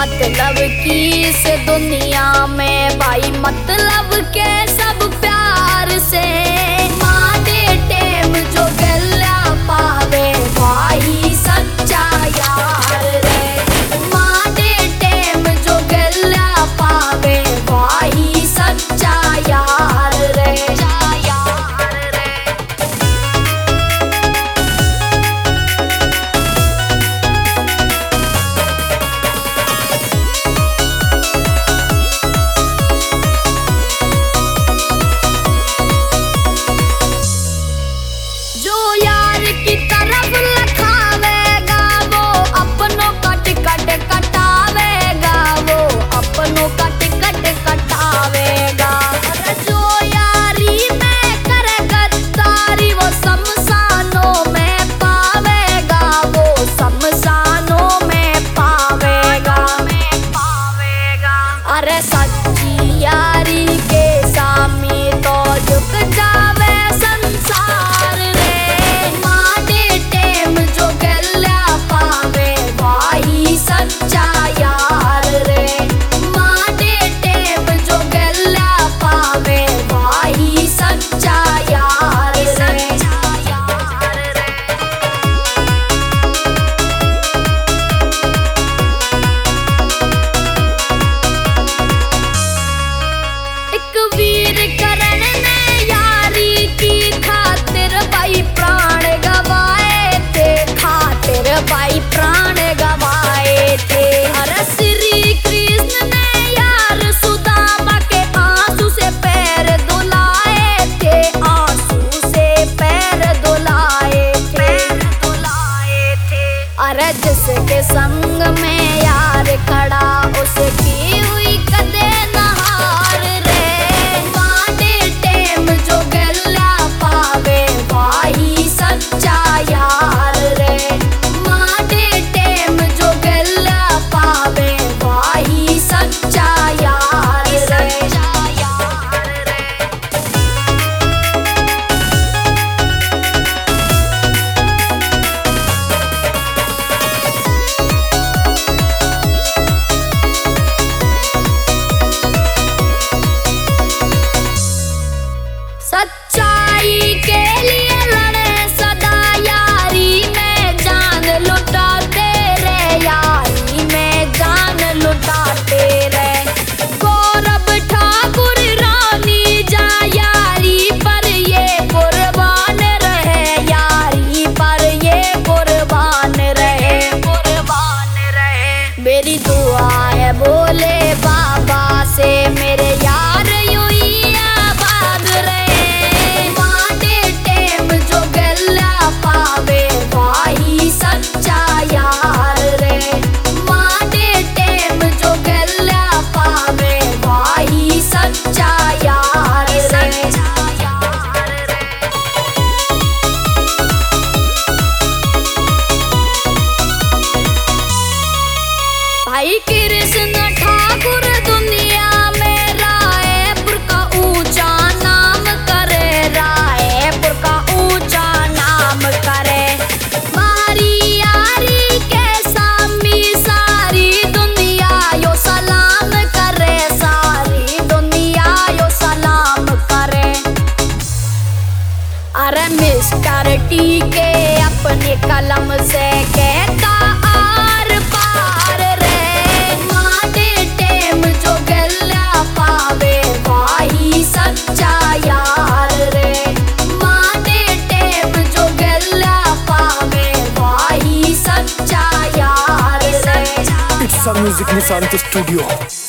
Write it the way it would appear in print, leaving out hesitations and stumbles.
मतलब की इस दुनिया में भाई मतलब के सब प्यार से माने टेम जो गल्ला पावे भाई सच्चा यार रे। माने टेम जो गल्ला पावे भाई सच्चा यार रे। अरे सच्ची यारी के सामने तो झुक जावे संसार रे। माने टेम जो गल्ला पावे भाई सच्चा यार रे। माने टेम जो गल्ला पावे भाई सच्चा यार रे। वीर करण ने यारी की खातिर भाई प्राण गवाए थे। खातिर भाई प्राण गवाए थे। अरे श्री कृष्ण ने यार सुदामा के आंसू से पैर धुलाए थे। आंसू से पैर धुलाए थे। अरे जिसके संग में यार खड़ा उसकी हुई कदे नहार रे। सच्चा यार रे। माने टेम जो गल्ला पावे भाई सच्चा यार रे। सच्चाई के लिए मेरी दुआ है बोले बाबा से मेरे यार यूं ही आबाद रहे। माने टेम जो गल्ला पावे भाई सच्चा यार रे। माने टेम जो गल्ला पावे भाई सच्चा यार रे। भाई कृष्ण ठाकुर दुनिया में रायपुर का ऊंचा नाम करे। रायपुर का ऊंचा नाम करे। मारी यारी के सामी सारी दुनिया यो सलाम करे। सारी दुनिया यो सलाम करे। अरे मिस्टर टी के अपने कलम से कहता आर पार रे। सच्चा यार रे। माने टेम जो गल्ला पावे भाई सच्चा यार रे। It's a music Nisant Studio.